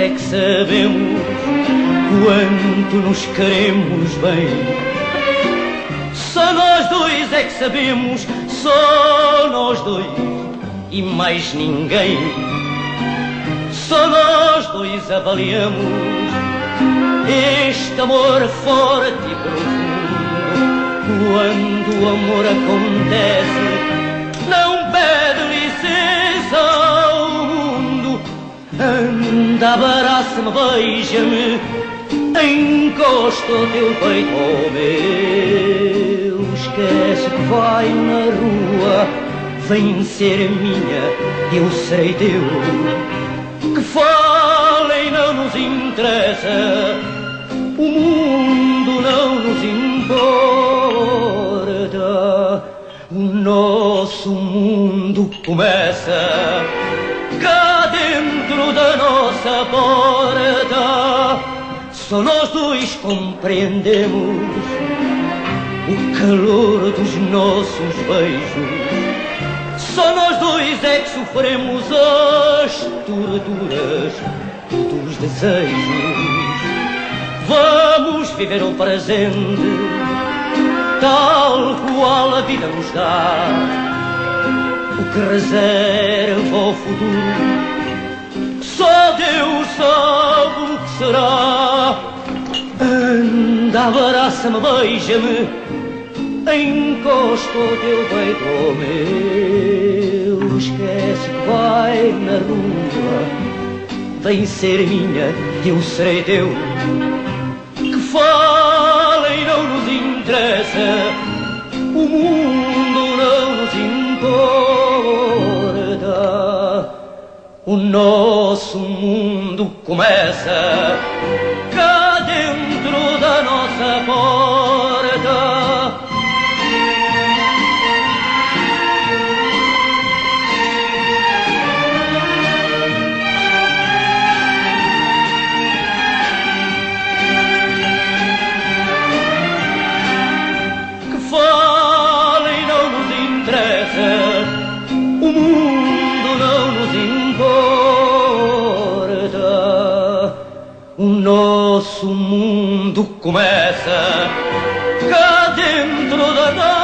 é que sabemos quanto nos queremos bem. Só nós dois é que sabemos, só nós dois e mais ninguém. Só nós dois avaliamos este amor forte e profundo. Quando o amor acontece, não pede licença ao mundo. Anda, abraça-me, beija-me, encosta o teu peito ao meu. Esquece que vai na rua, vem ser minha, eu serei teu. Que falem não nos interessa, o mundo não nos importa. O nosso mundo começa cá dentro da nossa porta. Só nós dois compreendemos o calor dos nossos beijos. Só nós dois é que sofremos as torturas dos desejos. Vamos viver o presente tal qual a vida nos dá. O que reserva o futuro, só Deus sabe o que será. Anda, abraça-me, beija-me, encosta o teu peito ao meu. Esquece que vai na rua, vem ser minha, eu serei teu. Que falem não nos interessa, o mundo não nos importa. O nosso mundo começa cá dentro da nossa porta. O mundo não nos importa. O nosso mundo começa cá dentro da nossa